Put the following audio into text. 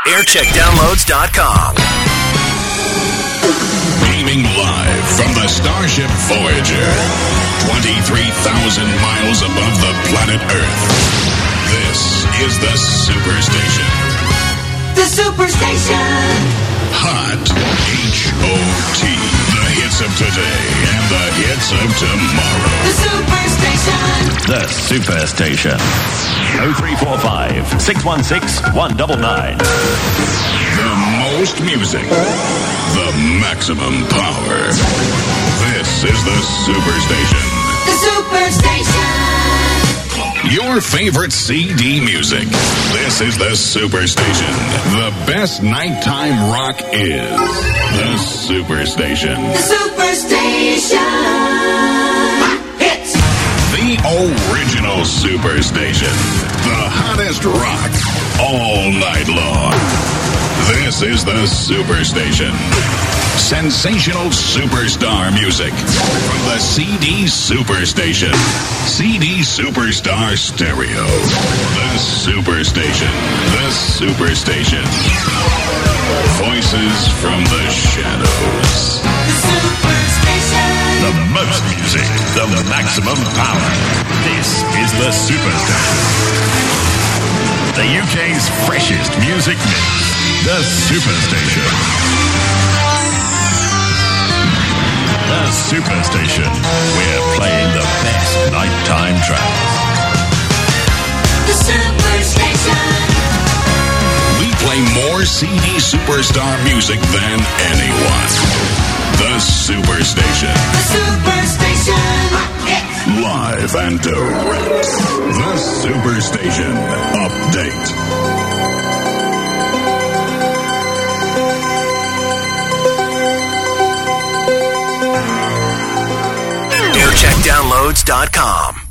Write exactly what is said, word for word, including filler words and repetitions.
aircheck downloads dot com. Beaming live from the Starship Voyager, twenty-three thousand miles above the planet Earth. This is the Superstation. The Superstation. Hot H O T. The hits of today and the hits of tomorrow. The Superstation. The Superstation. oh three four five, six one six, one nine nine. The most music. The maximum power. This is the Superstation. The Superstation. Your favorite C D music. This is the Superstation. The best nighttime rock is the Superstation. The Superstation. Hits. The original Superstation. The hottest rock all night long. This is the Superstation. Sensational superstar music from the C D Superstation. C D Superstar Stereo. The Superstation. The Superstation. Voices from the shadows. The Superstation. The most music, the maximum power. This is the Superstation. The U K's freshest music mix. The Superstation. The Superstation. We're playing the best nighttime tracks. The Superstation. We play more C D Superstar music than anyone. The Superstation. The Superstation. Hits. Live and direct. The Superstation Update. aircheck downloads dot com.